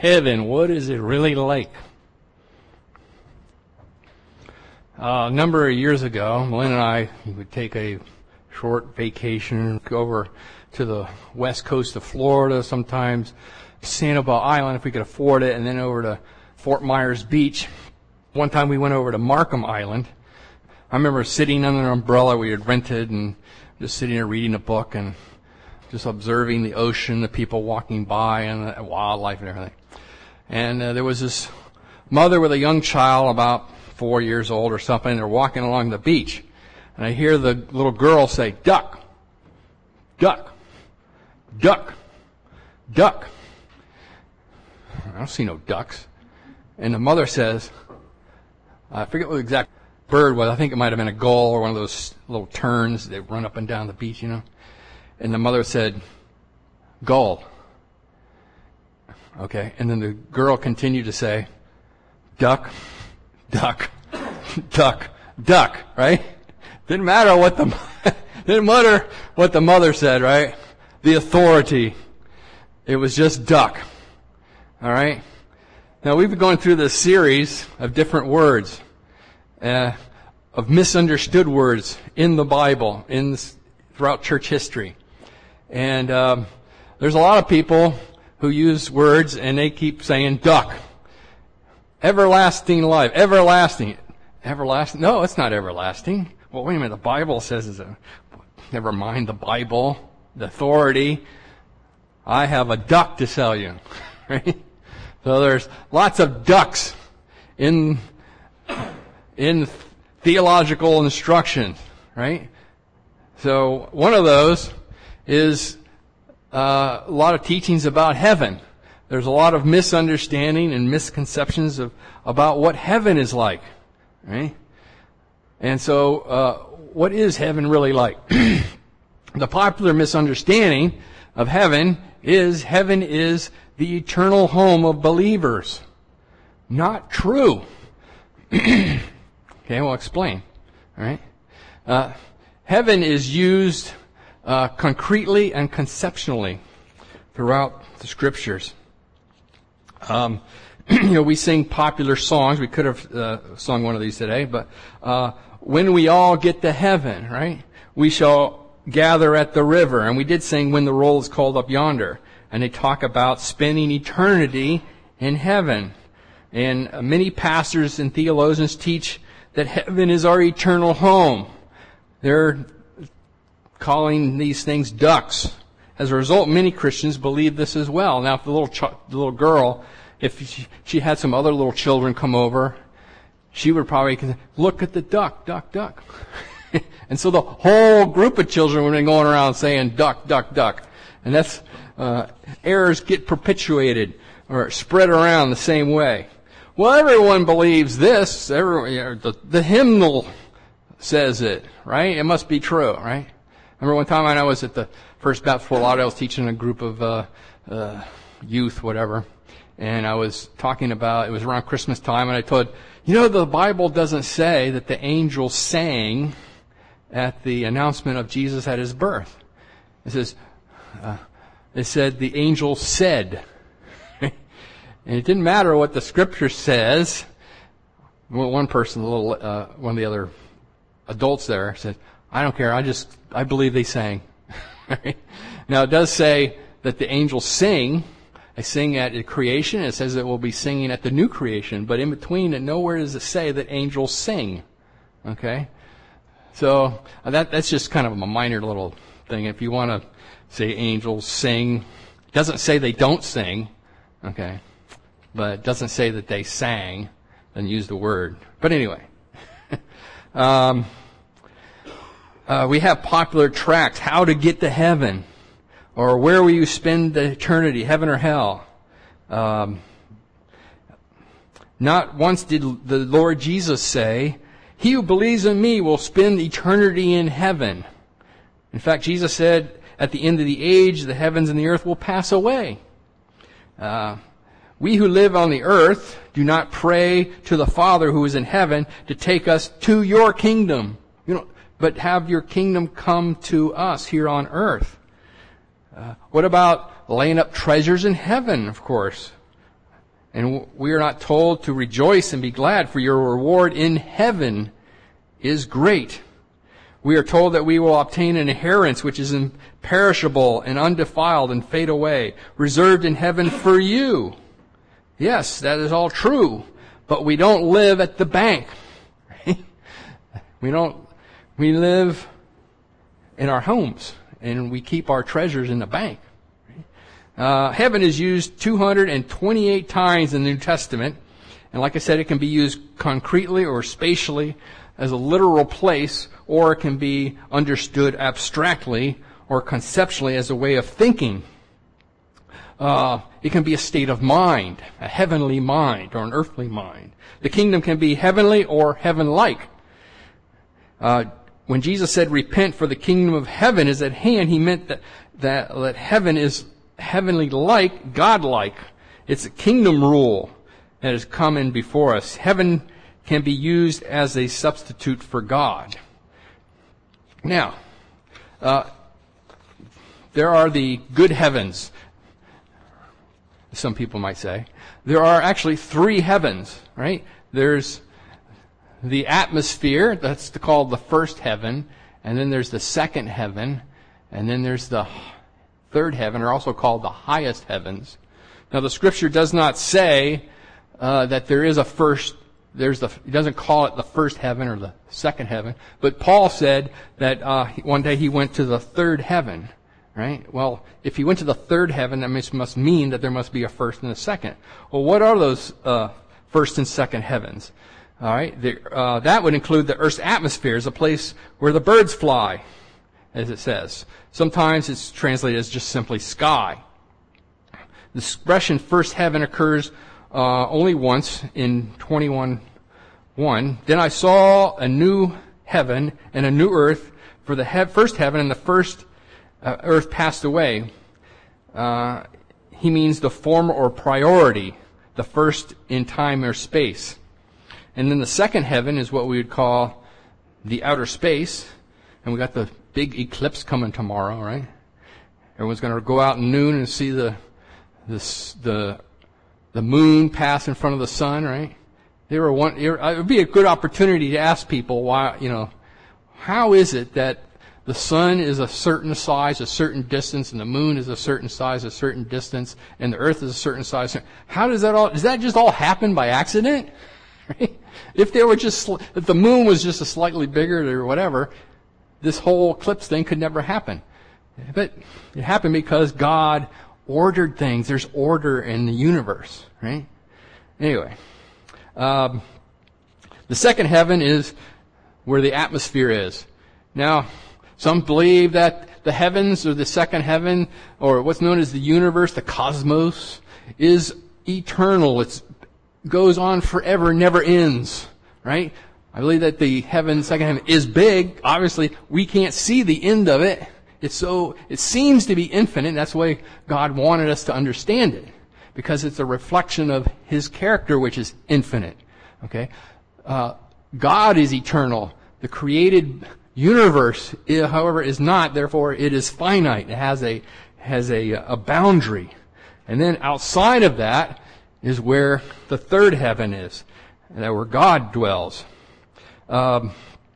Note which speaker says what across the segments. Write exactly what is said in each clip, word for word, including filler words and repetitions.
Speaker 1: Heaven, what is it really like? Uh, a number of years ago, Lynn and I would take a short vacation, go over to the west coast of Florida, sometimes Sanibel Island if we could afford it, and then over to Fort Myers Beach. One time we went over to Markham Island. I remember sitting under an umbrella we had rented and just sitting there reading a book and just observing the ocean, the people walking by, and the wildlife and everything. And uh, there was this mother with a young child, about four years old or something, and they're walking along the beach. And I hear the little girl say, duck, duck, duck, duck. I don't see no ducks. And the mother says, I forget what the exact bird was. I think it might have been a gull or one of those little terns that run up and down the beach, you know. And the mother said, gull. Okay. And then the girl continued to say, duck, duck, duck, duck, right? Didn't matter what the, didn't matter what the mother said, right? The authority. It was just duck. All right? Now we've been going through this series of different words, uh, of misunderstood words in the Bible, in this, throughout church history. And, um, there's a lot of people who use words and they keep saying duck. Everlasting life. Everlasting. Everlasting. No, it's not everlasting. Well, wait a minute. The Bible says it's a, never mind the Bible, the authority. I have a duck to sell you. Right? So there's lots of ducks in, in theological instruction, right? So one of those is uh, a lot of teachings about heaven. There's a lot of misunderstanding and misconceptions of about what heaven is like, right? And so, uh, what is heaven really like? The popular misunderstanding of heaven is heaven is the eternal home of believers. Not true. Okay, we'll explain. All right. Uh, heaven is used uh, concretely and conceptually throughout the Scriptures. Um, you know, we sing popular songs. We could have uh, sung one of these today, but uh, when we all get to heaven, right? We shall gather at the river, and we did sing "When the Roll is Called Up Yonder," and they talk about spending eternity in heaven. And uh, many pastors and theologians teach that heaven is our eternal home. They're calling these things ducks. As a result, many Christians believe this as well. Now, if the little ch- the little girl, if she, she had some other little children come over, she would probably look at the duck, duck, duck. And so the whole group of children would be going around saying duck, duck, duck. And that's, uh, errors get perpetuated or spread around the same way. Well, everyone believes this. Everyone, you know, the, the hymnal says it, right? It must be true, right? Remember one time I was at the First Baptist Fort Lauderdale, I was teaching a group of uh, uh, youth, whatever, and I was talking about, it was around Christmas time, and I told, you know, the Bible doesn't say that the angels sang at the announcement of Jesus at his birth. It says, uh, it said the angel said. And it didn't matter what the Scripture says. Well, one person, a little, uh, one of the other adults there said, I don't care, I just, I believe they sang. Now it does say that the angels sing. They sing at creation. It says that we'll be singing at the new creation. But in between, and nowhere does it say that angels sing. Okay? So uh, that that's just kind of a minor little thing. If you want to say angels sing, it doesn't say they don't sing. Okay? But it doesn't say that they sang. Then use the word. But anyway. um... Uh, we have popular tracts, How to Get to Heaven, or Where Will You Spend the Eternity, Heaven or Hell. Um, not once did the Lord Jesus say, he who believes in me will spend eternity in heaven. In fact, Jesus said, at the end of the age, the heavens and the earth will pass away. Uh, we who live on the earth do not pray to the Father who is in heaven to take us to your kingdom. You know, but have your kingdom come to us here on earth. Uh, what about laying up treasures in heaven, of course? And we are not told to rejoice and be glad, for your reward in heaven is great. We are told that we will obtain an inheritance which is imperishable and undefiled and fade away, reserved in heaven for you. Yes, that is all true, but we don't live at the bank. Right? We don't, we live in our homes, and we keep our treasures in the bank. Uh, heaven is used two hundred twenty-eight times in the New Testament. And like I said, it can be used concretely or spatially as a literal place, or it can be understood abstractly or conceptually as a way of thinking. Uh, it can be a state of mind, a heavenly mind or an earthly mind. The kingdom can be heavenly or heaven-like. Uh, when Jesus said, repent for the kingdom of heaven is at hand, he meant that, that, that heaven is heavenly-like, God-like. It's a kingdom rule that has come in before us. Heaven can be used as a substitute for God. Now, uh, there are the good heavens, some people might say. There are actually three heavens, right? There's the atmosphere, that's called the first heaven, and then there's the second heaven, and then there's the third heaven, are also called the highest heavens. Now, the Scripture does not say uh, that there is a first. There's the. It doesn't call it the first heaven or the second heaven. But Paul said that uh, one day he went to the third heaven. Right? Well, if he went to the third heaven, that must mean that there must be a first and a second. Well, what are those uh, first and second heavens? All right, the, uh, that would include the Earth's atmosphere, is a place where the birds fly, as it says. Sometimes it's translated as just simply sky. The expression first heaven occurs uh, only once in twenty-one one. Then I saw a new heaven and a new earth, for the he- first heaven and the first uh, earth passed away. Uh, he means the former or priority, the first in time or space. And then the second heaven is what we would call the outer space. And we got the big eclipse coming tomorrow, right? Everyone's going to go out at noon and see the this, the the moon pass in front of the sun, right? They were one. It would be a good opportunity to ask people why, you know, how is it that the sun is a certain size, a certain distance, and the moon is a certain size, a certain distance, and the earth is a certain size? How does that all? Does that just all happen by accident? Right? If they were just, if the moon was just a slightly bigger or whatever, this whole eclipse thing could never happen. But it happened because God ordered things. There's order in the universe, right? Anyway, um, the second heaven is where the atmosphere is. Now, some believe that the heavens, or the second heaven, or what's known as the universe, the cosmos, is eternal. It goes on forever, never ends, right? I believe that the heaven, second heaven, is big. Obviously, we can't see the end of it. It's so, it seems to be infinite. That's the way God wanted us to understand it, because it's a reflection of His character, which is infinite. Okay? Uh, God is eternal. The created universe, however, is not. Therefore, it is finite. It has a, has a, a boundary. And then outside of that is where the third heaven is, and that where God dwells. Um,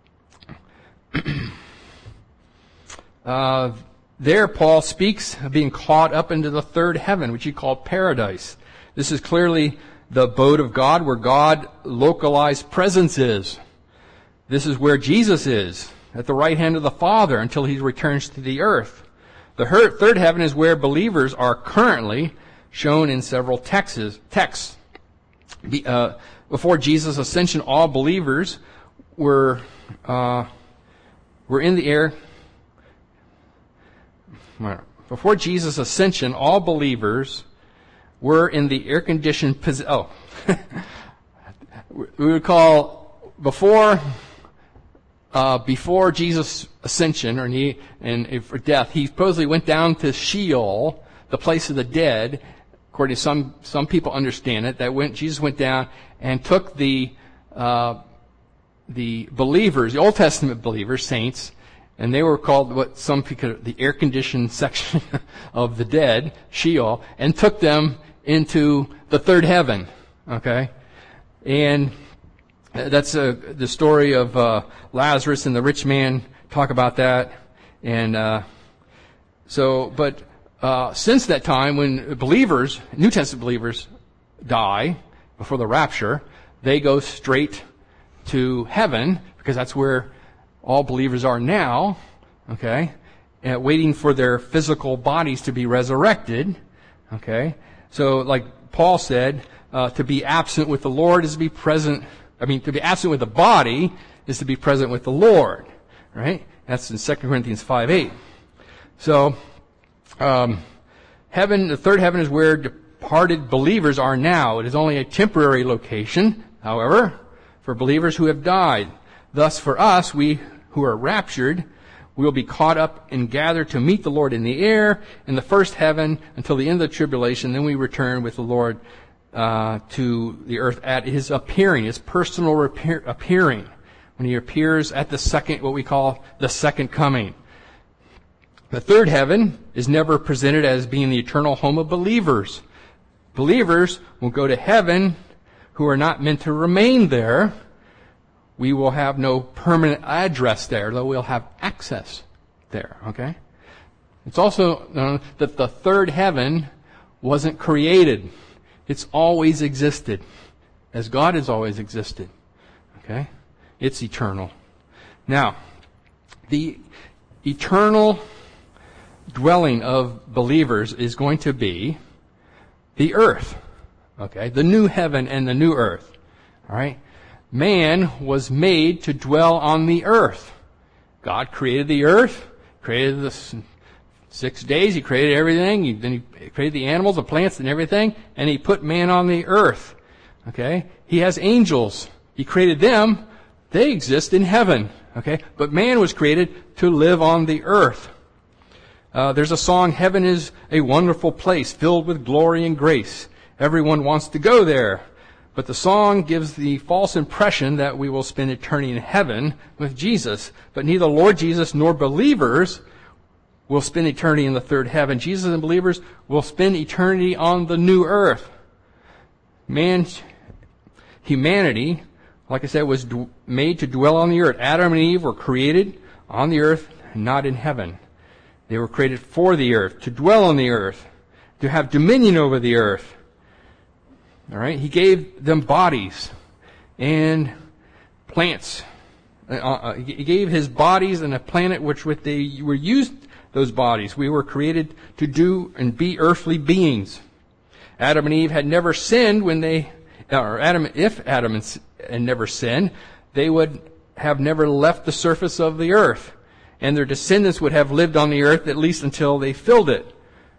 Speaker 1: uh, there, Paul speaks of being caught up into the third heaven, which he called paradise. This is clearly the abode of God, where God localized presence is. This is where Jesus is, at the right hand of the Father, until He returns to the earth. The third heaven is where believers are currently, shown in several texts. texts. Be, uh, before Jesus' ascension, all believers were uh, were in the air. Before Jesus' ascension, all believers were in the air-conditioned position. Oh, we would call before uh, before Jesus' ascension, or he, and for death, he supposedly went down to Sheol, the place of the dead. According to some some people understand it, that when Jesus went down and took the uh, the believers, the Old Testament believers, saints, and they were called what some people, the air-conditioned section of the dead, Sheol, and took them into the third heaven. Okay? And that's uh, the story of uh, Lazarus and the rich man. Talk about that. And uh, so, but uh, since that time, when believers, New Testament believers, die before the rapture, they go straight to heaven, because that's where all believers are now, okay, uh, waiting for their physical bodies to be resurrected, okay. So, like Paul said, uh, to be absent with the Lord is to be present, I mean, to be absent with the body is to be present with the Lord, right? That's in Second Corinthians five eight. So, um, heaven, the third heaven is where departed believers are now. It is only a temporary location, however, for believers who have died. Thus, for us, we who are raptured, we will be caught up and gathered to meet the Lord in the air in the first heaven until the end of the tribulation. Then we return with the Lord uh, to the earth at His appearing, His personal repair, appearing, when He appears at the second, what we call the second coming. The third heaven is never presented as being the eternal home of believers. Believers will go to heaven who are not meant to remain there. We will have no permanent address there, though we'll have access there, okay? It's also known that the third heaven wasn't created. It's always existed, as God has always existed, okay? It's eternal. Now, the eternal dwelling of believers is going to be the earth, okay? The new heaven and the new earth, all right? Man was made to dwell on the earth. God created the earth, created the six days, He created everything, he, then He created the animals, the plants, and everything, and He put man on the earth, okay? He has angels. He created them. They exist in heaven, okay? But man was created to live on the earth. Uh, there's a song, "Heaven is a wonderful place filled with glory and grace. Everyone wants to go there." But the song gives the false impression that we will spend eternity in heaven with Jesus. But neither Lord Jesus nor believers will spend eternity in the third heaven. Jesus and believers will spend eternity on the new earth. Man, humanity, like I said, was d- made to dwell on the earth. Adam and Eve were created on the earth, not in heaven. They were created for the earth, to dwell on the earth, to have dominion over the earth. All right, He gave them bodies and plants. Uh, uh, he gave His bodies and a planet which with they were used those bodies. We were created to do and be earthly beings. Adam and Eve had never sinned when they, or Adam, if Adam and, and never sinned, they would have never left the surface of the earth, and their descendants would have lived on the earth at least until they filled it.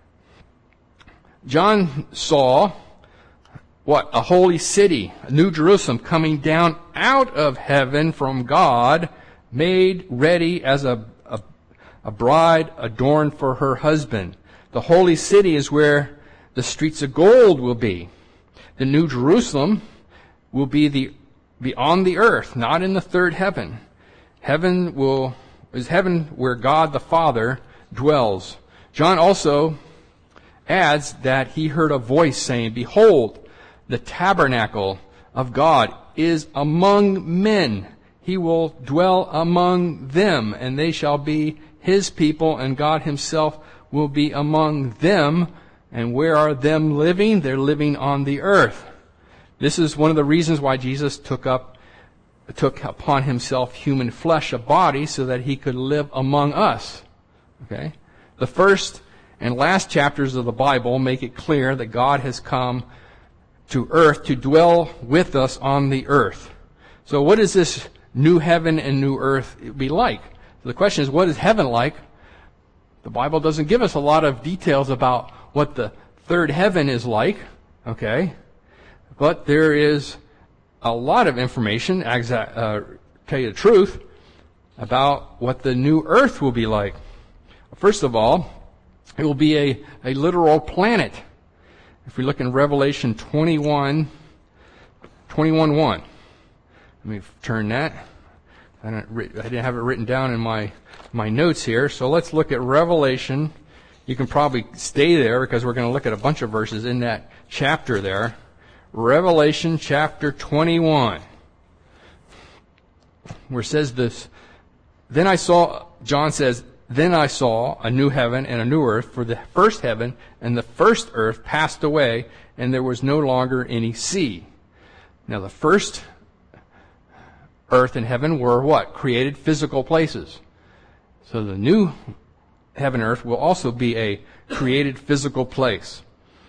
Speaker 1: John saw what? A holy city, a New Jerusalem, coming down out of heaven from God, made ready as a, a, a bride adorned for her husband. The holy city is where the streets of gold will be. The New Jerusalem will be the be on the earth, not in the third heaven. Heaven will is heaven where God the Father dwells. John also adds that he heard a voice saying, "Behold, the tabernacle of God is among men. He will dwell among them, and they shall be His people, and God Himself will be among them." And where are them living? They're living on the earth. This is one of the reasons why Jesus took up, took upon Himself human flesh, a body, so that He could live among us. Okay? The first and last chapters of the Bible make it clear that God has come to earth to dwell with us on the earth. So what is this new heaven and new earth be like? So the question is, what is heaven like? The Bible doesn't give us a lot of details about what the third heaven is like, okay? But there is a lot of information, exact, uh, tell you the truth, about what the new earth will be like. First of all, it will be a, a literal planet. If we look in Revelation twenty-one, twenty-one one. Let me turn that. I didn't, I didn't have it written down in my, my notes here. So let's look at Revelation. You can probably stay there because we're going to look at a bunch of verses in that chapter there. Revelation chapter twenty-one, where it says this, Then I saw, John says, Then I saw a new heaven and a new earth, for the first heaven and the first earth passed away, and there was no longer any sea. Now the first earth and heaven were what? Created physical places. So the new heaven and earth will also be a created physical place.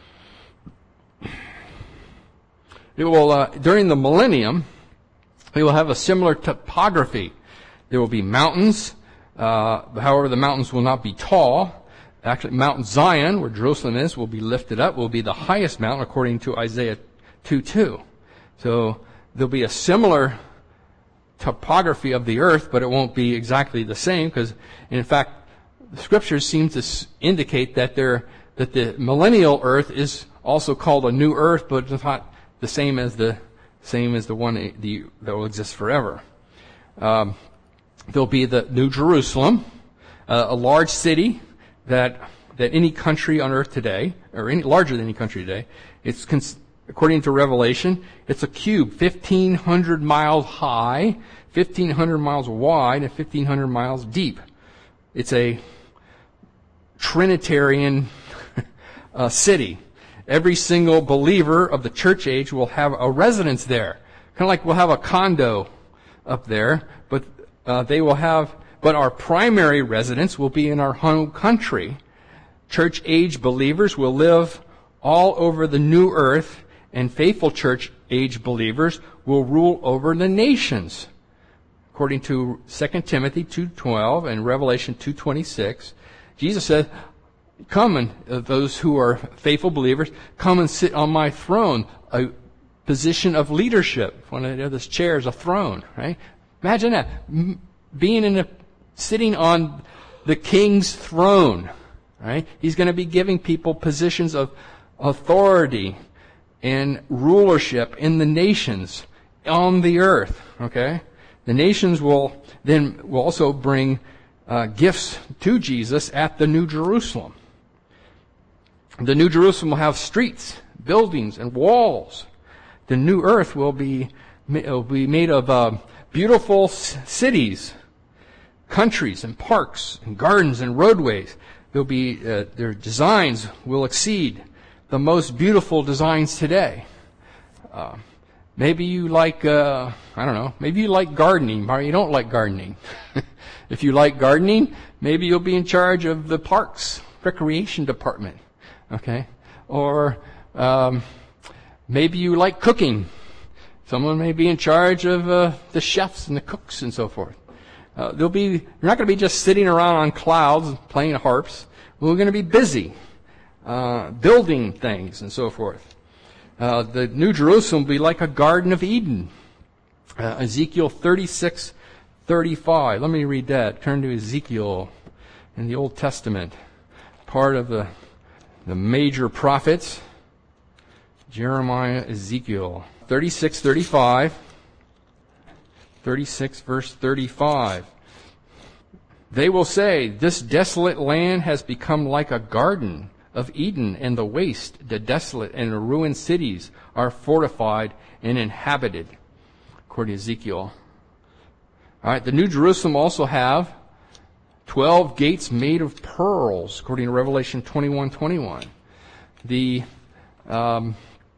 Speaker 1: It will, uh, during the millennium, we will have a similar topography. There will be mountains. Uh, however, the mountains will not be tall. Actually, Mount Zion, where Jerusalem is, will be lifted up, will be the highest mountain according to Isaiah two two. So there'll be a similar topography of the earth, but it won't be exactly the same, because in fact, the scriptures seem to indicate that there, that the millennial earth is also called a new earth, but it's not the same as the same as the one the, that will exist forever. Um, there'll be the New Jerusalem, uh, a large city that that any country on earth today, or any larger than any country today, it's cons- according to Revelation, it's a cube, fifteen hundred miles high, fifteen hundred miles wide, and fifteen hundred miles deep. It's a Trinitarian uh, city. Every single believer of the church age will have a residence there. Kind of like we'll have a condo up there, but uh, they will have, but our primary residence will be in our home country. Church age believers will live all over the new earth, and faithful church age believers will rule over the nations. According to Second Timothy two twelve and Revelation two twenty-six, Jesus said, Come and uh, those who are faithful believers, come and sit on my throne, a position of leadership. One of the other chairs, a throne, right? Imagine that, M- being in a, sitting on the king's throne, right? He's going to be giving people positions of authority and rulership in the nations on the earth, okay? The nations will then will also bring uh, gifts to Jesus at the New Jerusalem. The New Jerusalem will have streets, buildings, and walls. The new earth will be, will be made of uh, beautiful c- cities, countries, and parks, and gardens, and roadways. There'll be, uh, their designs will exceed the most beautiful designs today. Uh, maybe you like, uh, I don't know, maybe you like gardening, or you don't like gardening. If you like gardening, maybe you'll be in charge of the parks, recreation department. Okay, or um, maybe you like cooking. Someone may be in charge of uh, the chefs and the cooks and so forth. Uh, there'll be you're not going to be just sitting around on clouds playing harps. We're going to be busy uh, building things and so forth. Uh, the New Jerusalem will be like a Garden of Eden. Uh, Ezekiel thirty-six thirty-five. Let me read that. Turn to Ezekiel in the Old Testament, part of the The major prophets, Jeremiah, Ezekiel, thirty-six thirty-five, thirty-six verse thirty-five. They will say, This desolate land has become like a garden of Eden, and the waste, the desolate and the ruined cities are fortified and inhabited, according to Ezekiel. All right, the New Jerusalem also have Twelve gates made of pearls, according to Revelation twenty-one twenty-one. The um,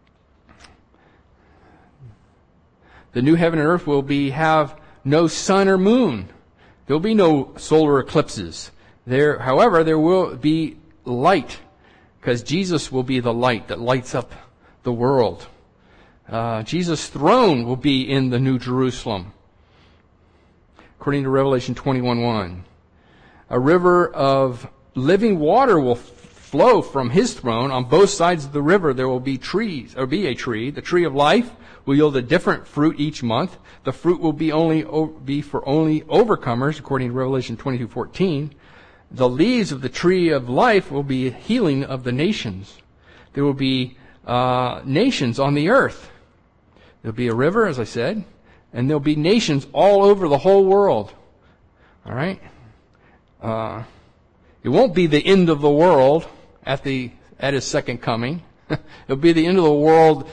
Speaker 1: the new heaven and earth will be have no sun or moon. There will be no solar eclipses. There, however, there will be light, because Jesus will be the light that lights up the world. Uh, Jesus' throne will be in the New Jerusalem, according to Revelation twenty-one one. A river of living water will f- flow from his throne. On both sides of the river there will be trees, or be a tree. The tree of life will yield a different fruit each month. The fruit will be only o- be for only overcomers, according to Revelation twenty-two fourteen. The leaves of the tree of life will be healing of the nations. There will be uh, nations on the earth. There'll be a river, as I said, and there'll be nations all over the whole world. All right? Uh, it won't be the end of the world at the at his second coming. It'll be the end of the world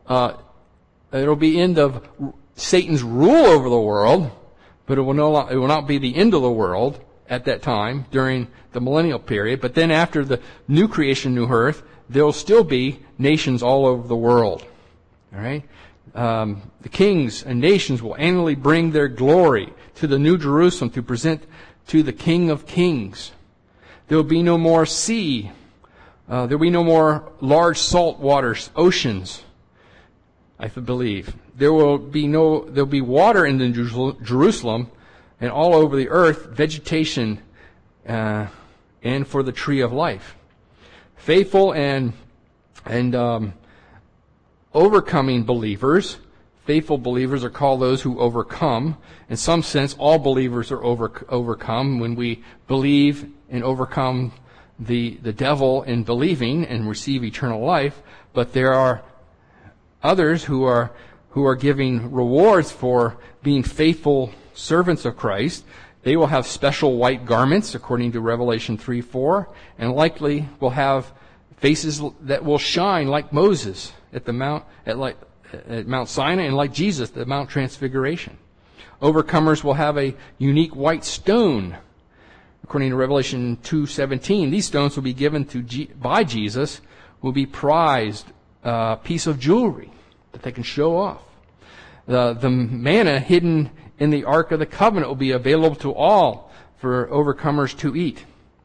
Speaker 1: uh, it'll be end of Satan's rule over the world, but it will no, it will not be the end of the world at that time during the millennial period. But then after the new creation, new earth, there will still be nations all over the world. All right, um, the kings and nations will annually bring their glory to the New Jerusalem to present to the King of Kings. There will be no more sea. Uh, there will be no more large salt waters, oceans, I believe. There will be no, there will be water in the Jerusalem and all over the earth, vegetation, uh, and for the tree of life. Faithful and, and, um, overcoming believers, faithful believers are called those who overcome. In some sense, all believers are over, overcome when we believe and overcome the, the devil in believing and receive eternal life. But there are others who are, who are giving rewards for being faithful servants of Christ. They will have special white garments, according to Revelation three four, and likely will have faces that will shine like Moses at the Mount, at like, at Mount Sinai, and like Jesus at Mount Transfiguration. Overcomers will have a unique white stone, according to Revelation two seventeen. These stones will be given to G- by Jesus, will be prized uh, piece of jewelry that they can show off. The, the manna hidden in the Ark of the Covenant will be available to all for overcomers to eat.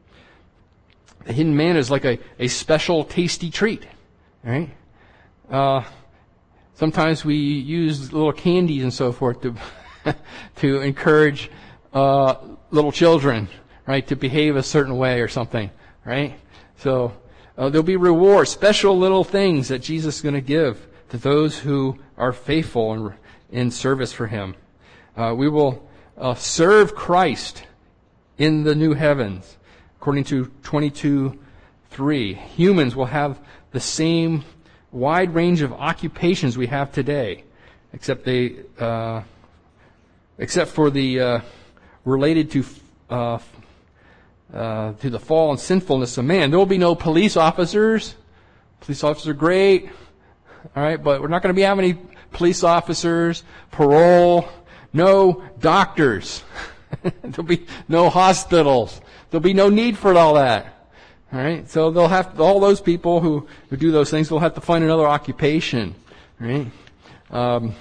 Speaker 1: The hidden manna is like a, a special tasty treat, right? Uh, sometimes we use little candies and so forth to to encourage uh, little children, right, to behave a certain way or something, right? So uh, there'll be rewards, special little things that Jesus is going to give to those who are faithful in, in service for Him. Uh, we will uh, serve Christ in the new heavens, according to twenty-two three. Humans will have the same wide range of occupations we have today, except they, uh, except for the uh, related to uh, uh, to the fall and sinfulness of man. There will be no police officers. Police officers are great, all right, but we're not going to be having any police officers, parole, no doctors. There'll be no hospitals. There'll be no need for all that. All right, so they'll have all those people who, who do those things. They'll have to find another occupation. Right? Um,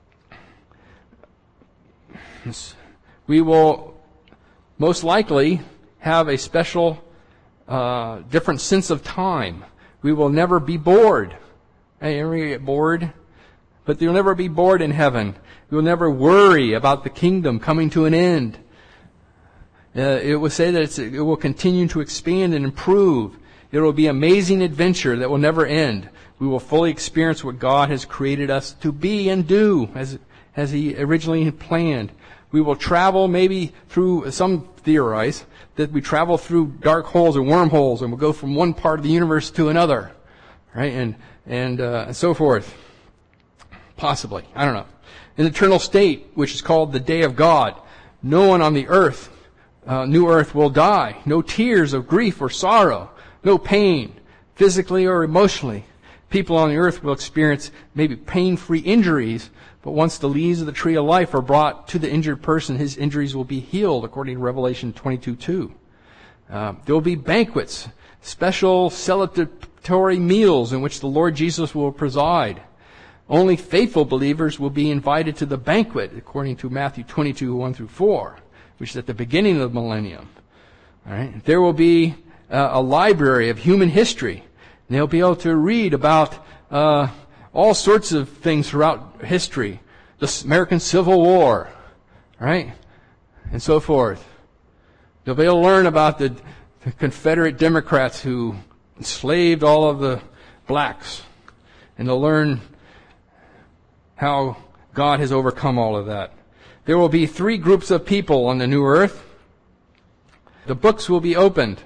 Speaker 1: we will most likely have a special, uh, different sense of time. We will never be bored. Hey, ever get bored? But you'll never be bored in heaven. You'll never worry about the kingdom coming to an end. Uh, it will say that it's, it will continue to expand and improve. It will be an amazing adventure that will never end. We will fully experience what God has created us to be and do as, as He originally had planned. We will travel maybe through, some theorize, that we travel through dark holes and wormholes and we'll go from one part of the universe to another. Right? And, and, uh, and so forth. Possibly. I don't know. An eternal state, which is called the day of God. No one on the earth Uh, new earth will die. No tears of grief or sorrow. No pain, physically or emotionally. People on the earth will experience maybe pain-free injuries, but once the leaves of the tree of life are brought to the injured person, his injuries will be healed, according to Revelation twenty-two two. Uh, there will be banquets, special celebratory meals in which the Lord Jesus will preside. Only faithful believers will be invited to the banquet, according to Matthew twenty-two one through four. Which is at the beginning of the millennium. All right. There will be uh, a library of human history. And they'll be able to read about uh, all sorts of things throughout history. The American Civil War, right? And so forth. They'll be able to learn about the, the Confederate Democrats who enslaved all of the blacks. And they'll learn how God has overcome all of that. There will be three groups of people on the new earth. The books will be opened.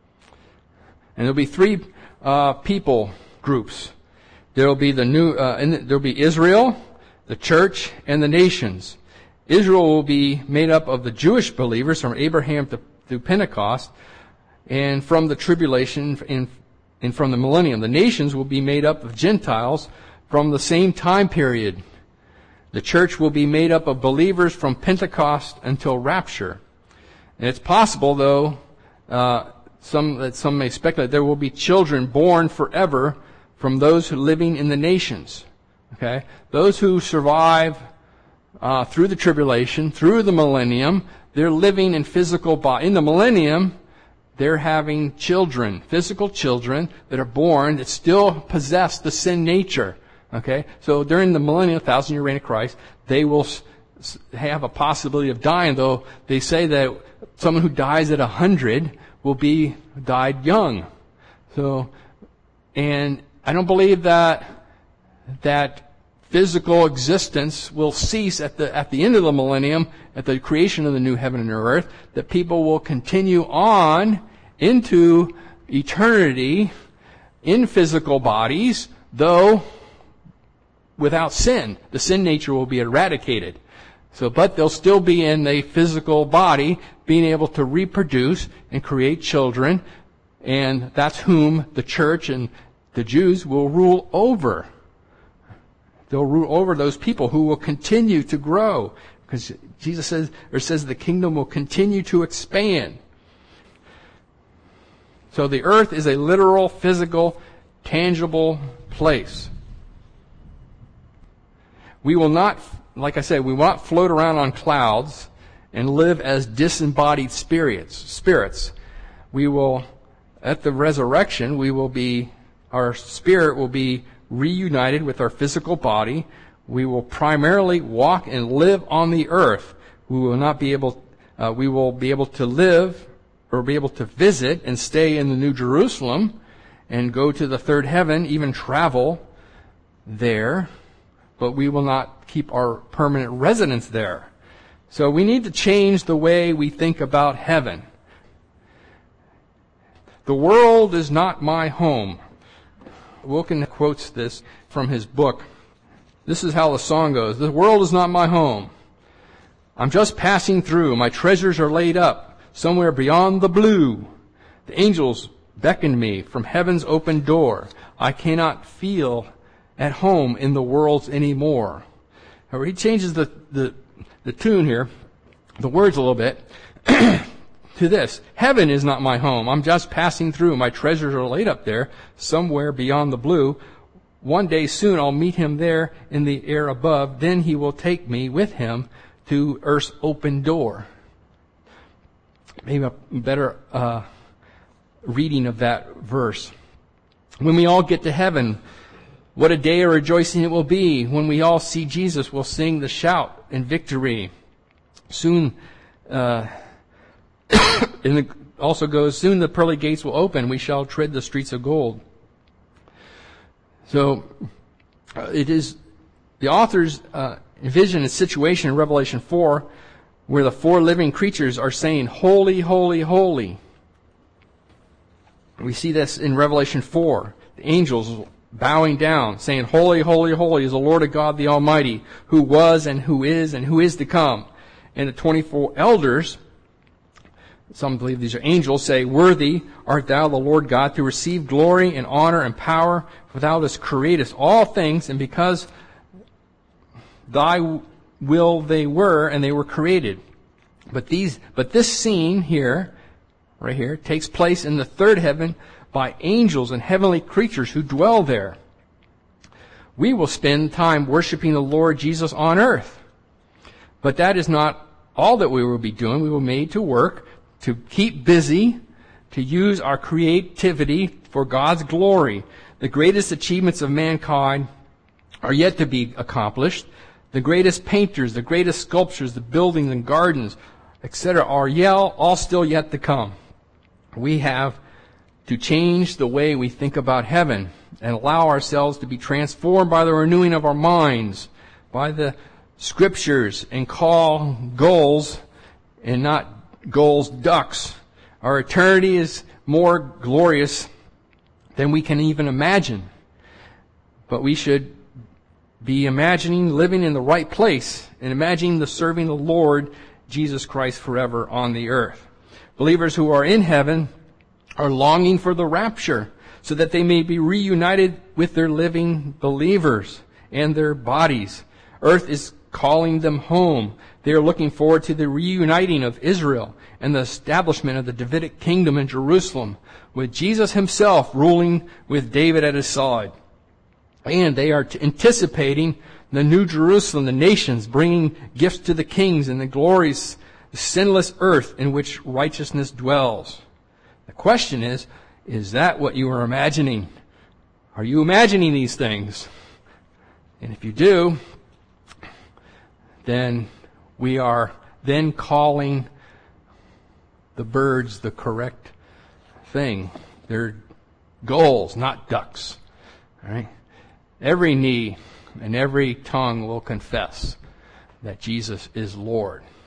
Speaker 1: And there will be three uh, people groups. There will be the new, uh, and there will be Israel, the church, and the nations. Israel will be made up of the Jewish believers from Abraham to, to Pentecost, and from the tribulation and, and from the millennium. The nations will be made up of Gentiles from the same time period. The church will be made up of believers from Pentecost until rapture. And it's possible, though, uh, some that some may speculate, there will be children born forever from those who are living in the nations. Okay, those who survive uh, through the tribulation, through the millennium, they're living in physical body. In the millennium, they're having children, physical children that are born that still possess the sin nature. Okay, so during the millennium, thousand-year reign of Christ, they will s- have a possibility of dying. Though they say that someone who dies at a hundred will be died young. So, and I don't believe that that physical existence will cease at the at the end of the millennium, at the creation of the new heaven and new earth. That people will continue on into eternity in physical bodies, though without sin. The sin nature will be eradicated. So, but they'll still be in a physical body, being able to reproduce and create children, and that's whom the church and the Jews will rule over. They'll rule over those people who will continue to grow, because Jesus says, or says, the kingdom will continue to expand. So the earth is a literal, physical, tangible place. We will not, like I said, we will not float around on clouds and live as disembodied spirits. Spirits. We will, at the resurrection, we will be, our spirit will be reunited with our physical body. We will primarily walk and live on the earth. We will not be able, uh, we will be able to live or be able to visit and stay in the New Jerusalem and go to the third heaven, even travel there. But we will not keep our permanent residence there. So we need to change the way we think about heaven. The world is not my home. Wilkin quotes this from his book. This is how the song goes. The world is not my home. I'm just passing through. My treasures are laid up somewhere beyond the blue. The angels beckon me from heaven's open door. I cannot feel at home in the worlds anymore. However, he changes the, the, the tune here, the words a little bit, to this. Heaven is not my home. I'm just passing through. My treasures are laid up there, somewhere beyond the blue. One day soon I'll meet him there in the air above. Then he will take me with him to earth's open door. Maybe a better uh, reading of that verse. When we all get to heaven, what a day of rejoicing it will be. When we all see Jesus, we'll sing the shout in victory. Soon, uh, and it also goes, soon the pearly gates will open. We shall tread the streets of gold. So, uh, it is the author's uh, envision a situation in Revelation four where the four living creatures are saying, holy, holy, holy. We see this in Revelation four. The angels bowing down, saying, holy, holy, holy is the Lord of God the Almighty, who was and who is and who is to come. And the twenty-four elders, some believe these are angels, say, worthy art thou, the Lord God, to receive glory and honor and power, for thou dost createst all things, and because thy will they were, and they were created. But these, but this scene here, right here, takes place in the third heaven by angels and heavenly creatures who dwell there. We will spend time worshiping the Lord Jesus on earth. But that is not all that we will be doing. We were made to work, to keep busy, to use our creativity for God's glory. The greatest achievements of mankind are yet to be accomplished. The greatest painters, the greatest sculptures, the buildings and gardens, et cetera, are all still yet to come. We have to change the way we think about heaven and allow ourselves to be transformed by the renewing of our minds, by the scriptures, and call goals and not goals ducks. Our eternity is more glorious than we can even imagine. But we should be imagining living in the right place and imagining the serving the Lord Jesus Christ forever on the earth. Believers who are in heaven are longing for the rapture. so that they may be reunited with their living believers and their bodies. Earth is calling them home. They are looking forward to the reuniting of Israel and the establishment of the Davidic kingdom in Jerusalem, with Jesus himself ruling with David at his side. And they are anticipating the new Jerusalem, the nations, bringing gifts to the kings and the glorious, sinless earth in which righteousness dwells. The question is, is that what you are imagining? Are you imagining these things? And if you do, then we are then calling the birds the correct thing. They're gulls, not ducks. All right? Every knee and every tongue will confess that Jesus is Lord.